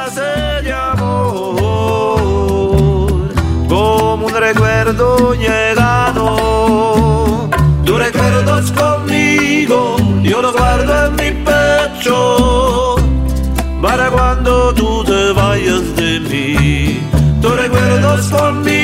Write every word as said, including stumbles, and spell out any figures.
clase de amor, como un recuerdo llegado. Tus recuerdos conmigo, yo los guardo en mi pecho, para cuando tú te vayas de mí. Tus recuerdos conmigo,